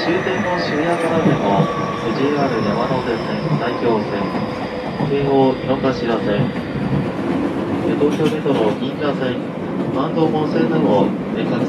終点の渋谷からでも JR 山手線、埼京線、京王井の頭線、東京メトロ銀座線、万道本線でも各